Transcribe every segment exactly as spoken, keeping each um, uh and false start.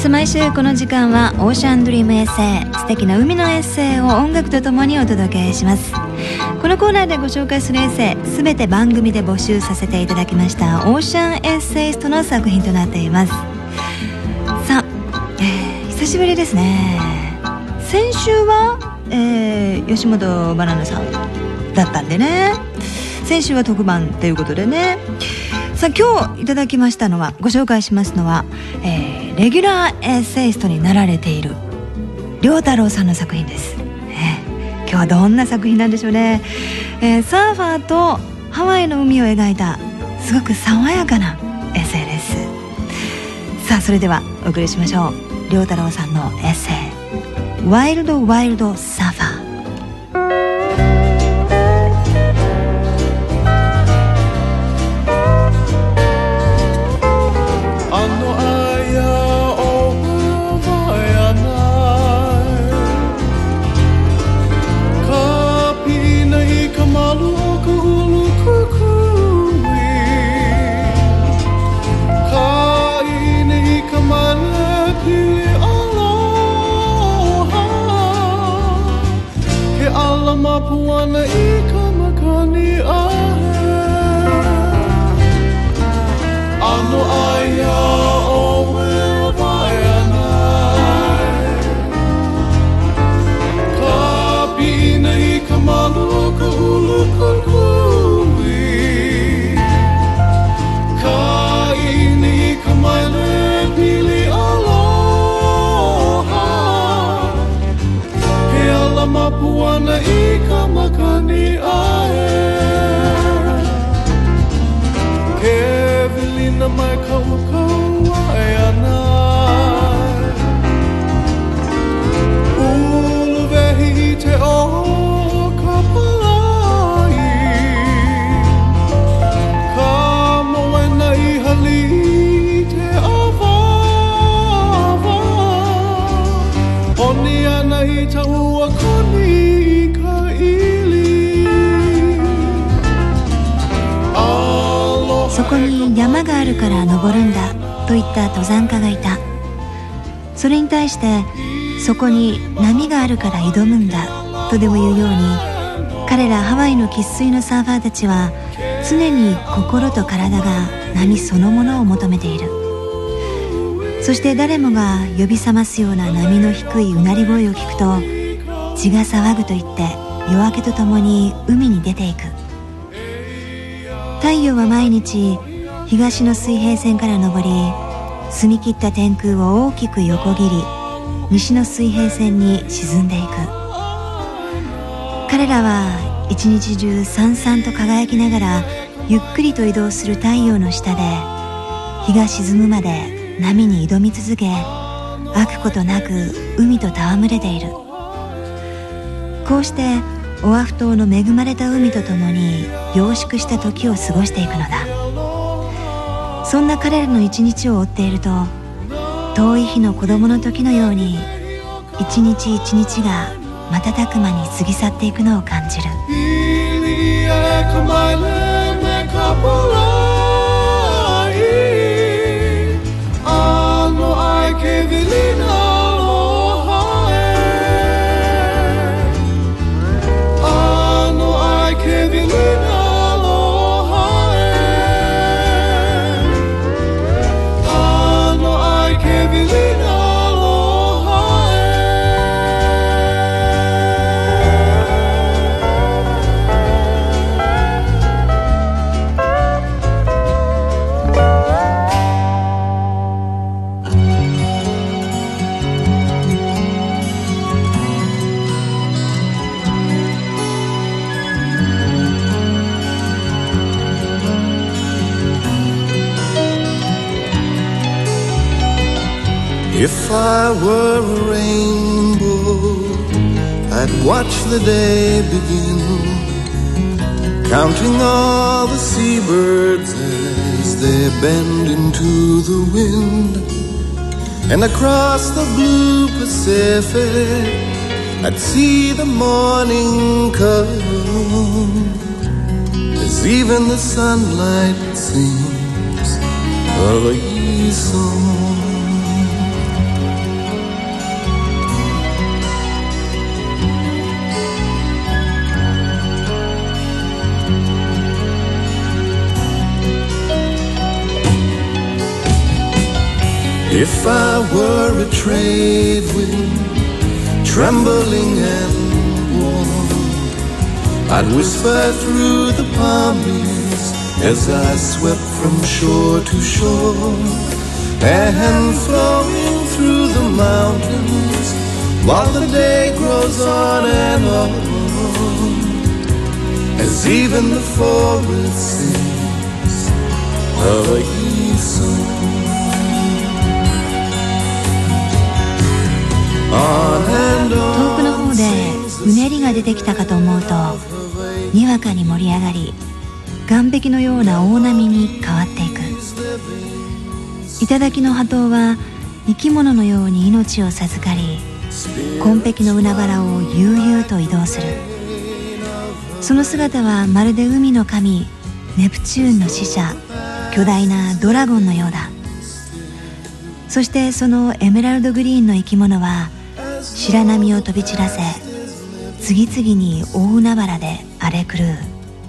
さあ毎週この時間はオーシャンドリームエッセイ、素敵な海のエッセイを音楽とともにお届けします。このコーナーでご紹介するエッセイ、すべて番組で募集させていただきましたオーシャンエッセイストの作品となっています。さあ、えー、久しぶりですね。先週は、えー、吉本バナナさんだったんでね、先週は特番ということでね。さあ今日いただきましたのは、ご紹介しますのは、えー、レギュラーエッセイストになられている良太郎さんの作品です、えー、今日はどんな作品なんでしょうね。えー、サーファーとハワイの海を描いたすごく爽やかなエッセイです。さあそれではお送りしましょう。良太郎さんのエッセイ、ワイルドワイルドサーファー。 Mapuana ika makani ahe Ano aya o me vaianai Ka pina ika malu ka hulu kukui Ka ini ka maile pili aloha He ala mapuana ika makani ae Kevilina mai kau kau ae anai Ulu vehi te o ka palai Ka moena I hali te awava Oni ana I taua koni そこに山があるから登るんだと言った登山家がいた。それに対してそこに波があるから挑むんだとでも言うように、彼らハワイの生粋のサーファーたちは常に心と体が波そのものを求めている。そして誰もが呼び覚ますような波の低いうなり声を聞くと、血が騒ぐと言って夜明けとともに海に出ていく。太陽は毎日東の水平線から昇り、澄み切った天空を大きく横切り、西の水平線に沈んでいく。彼らは一日中さんさんと輝きながらゆっくりと移動する太陽の下で、日が沈むまで波に挑み続け、飽くことなく海と戯れている。こうしてオアフ島の恵まれた海とともに凝縮した時を過ごしていくのだ。そんな彼らの一日を追っていると、遠い日の子供の時のように一日一日が瞬く間に過ぎ去っていくのを感じる。 If I were a rainbow, I'd watch the day begin, counting all the seabirds as they bend into the wind. And across the blue Pacific, I'd see the morning come, as even the sunlight sings a song. If I were a trade wind, trembling and warm, I'd whisper through the palm leaves as I swept from shore to shore, and flowing through the mountains while the day grows on and on, as even the forest sings of a East song. 遠くの方でうねりが出てきたかと思うと、にわかに盛り上がり、岸壁のような大波に変わっていく。頂の波頭は生き物のように命を授かり、紺碧の海原を悠々と移動する。その姿はまるで海の神ネプチューンの使者、巨大なドラゴンのようだ。そしてそのエメラルドグリーンの生き物は白波を飛び散らせ、次々に大海原で荒れ狂う。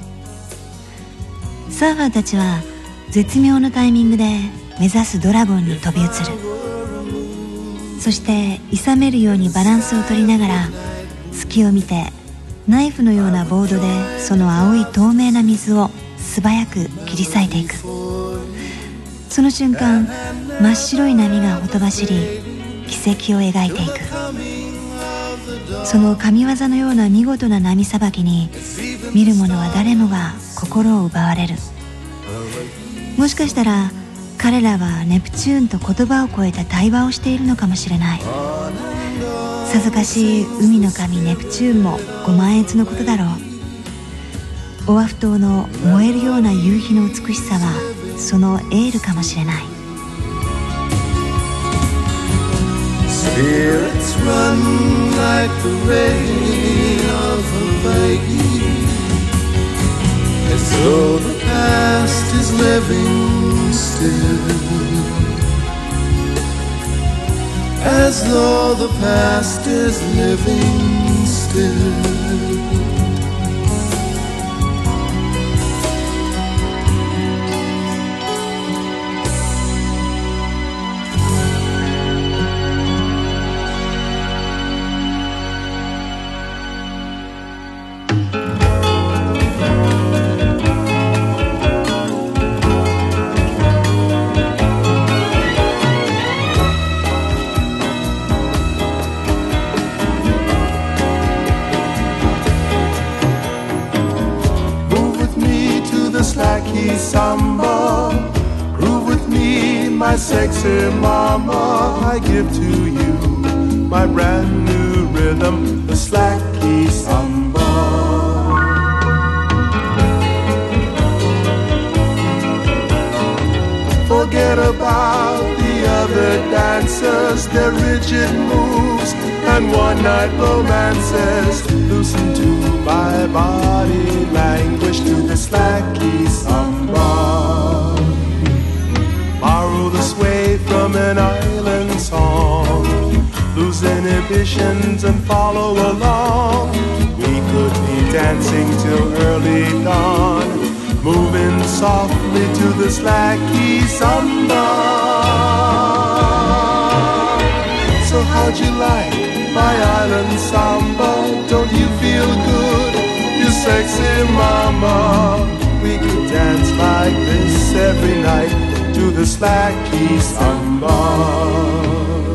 サーファーたちは絶妙なタイミングで目指すドラゴンに飛び移る。そして勇めるようにバランスを取りながら、隙を見てナイフのようなボードでその青い透明な水を素早く切り裂いていく。その瞬間、真っ白い波がほとばしり、奇跡を描いていく。その神業のような見事な波さばきに、見る者は誰もが心を奪われる。もしかしたら彼らはネプチューンと言葉を超えた対話をしているのかもしれない。さぞかし海の神ネプチューンもご満悦のことだろう。オアフ島の燃えるような夕日の美しさはそのエールかもしれない。 Spirits run like the rain of Hawaii, as though the past is living still, as though the past is living still. Samba, groove with me, my sexy mama. I give to you my brand new rhythm, the slacky samba. Forget about the other dancers, their rigid moves and one-night romances. Listen to my body language to the slacky samba. Borrow the sway from an island song, lose inhibitions and follow along. We could be dancing till early dawn, moving softly to the slacky samba. So how'd you like my island samba? Don't you feel good, you sexy mama? We could dance like this every night to the slacky samba.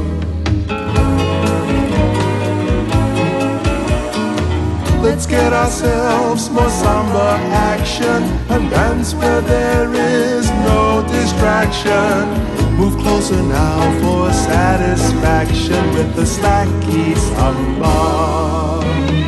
Let's get ourselves more samba action and dance where there is no distraction. Move closer now for satisfaction with the slacky samba.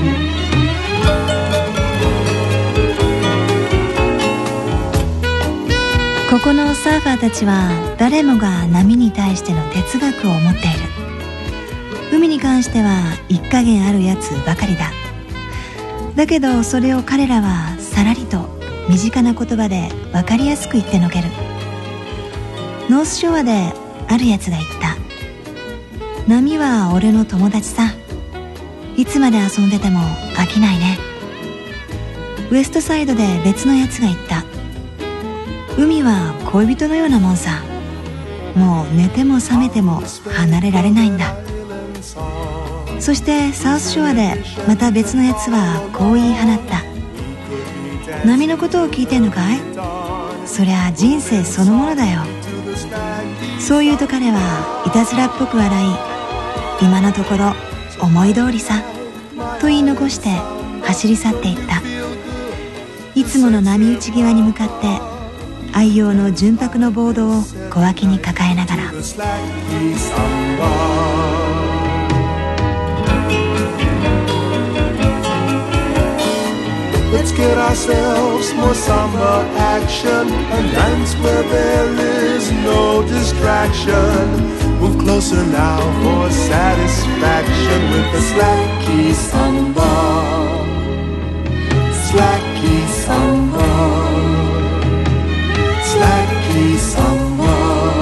ここのサーファーたちは誰もが波に対しての哲学を持っている。海に関しては一加減あるやつばかりだ。だけどそれを彼らはさらりと身近な言葉で分かりやすく言ってのける。ノースショアであるやつが言った。波は俺の友達さ。いつまで遊んでても飽きないね。ウエストサイドで別のやつが言った。海は恋人のようなもんさ。 もう寝ても覚めても離れられないんだ。そしてサウスショアでまた別のやつはこう言い放った。波のことを聞いてんのかい？そりゃ人生そのものだよ。そう言うと彼はいたずらっぽく笑い、今のところ思い通りさと言い残して走り去っていった。いつもの波打ち際に向かって愛用の純白のボードを小脇に抱えながら、 Let's get ourselves more samba action and dance where there is no distraction. Move closer now for satisfaction with the slack key samba. Slack key samba. Slack key samba.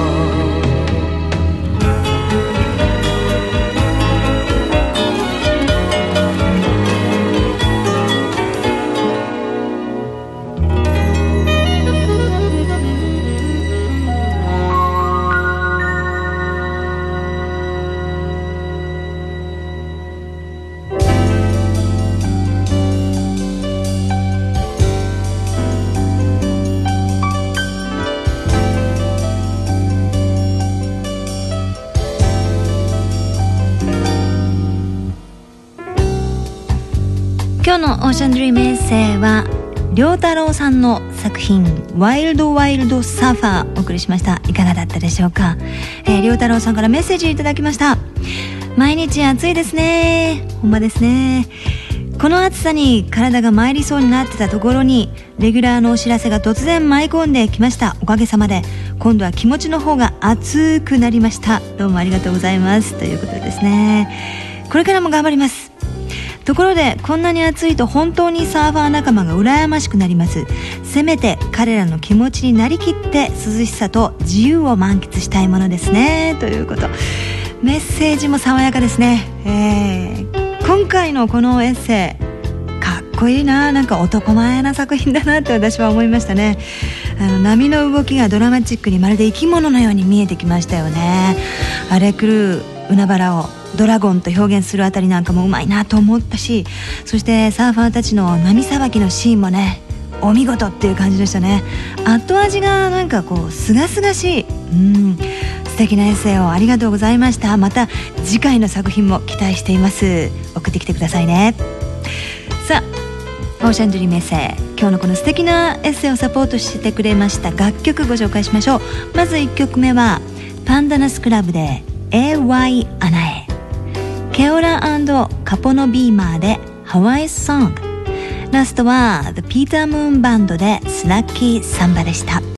今日のオーシャンドリームエッセイは良太郎さんの作品ワイルドワイルドサーファーお送りしました。いかがだったでしょうか。えー、良太郎さんからメッセージいただきました。毎日暑いですね。ほんまですね。この暑さに体が参りそうになってたところにレギュラーのお知らせが突然舞い込んできました。おかげさまで今度は気持ちの方が熱くなりました。どうもありがとうございますということでですね、これからも頑張ります。ところでこんなに暑いと本当にサーファー仲間が羨ましくなります。せめて彼らの気持ちになりきって涼しさと自由を満喫したいものですねということ。メッセージも爽やかですね。えー、今回のこのエッセイかっこいいな。なんか男前な作品だなって私は思いましたね。あの波の動きがドラマチックにまるで生き物のように見えてきましたよね。荒れ狂う海原をドラゴンと表現するあたりなんかもうまいなと思ったし、そしてサーファーたちの波さばきのシーンもねお見事っていう感じでしたね。後味がなんかこうすがすがしい、うん、素敵なエッセイをありがとうございました。また次回の作品も期待しています。送ってきてくださいね。さあオーシャンドリームエッセイ、今日のこの素敵なエッセイをサポートしてくれました楽曲ご紹介しましょう。まずいっきょくめはパンダナスクラブで エーワイ アナエ、ケオラ&カポノビーマーでハワイソング、ラストは The Peter Moon バンドでスラッキーサンバでした。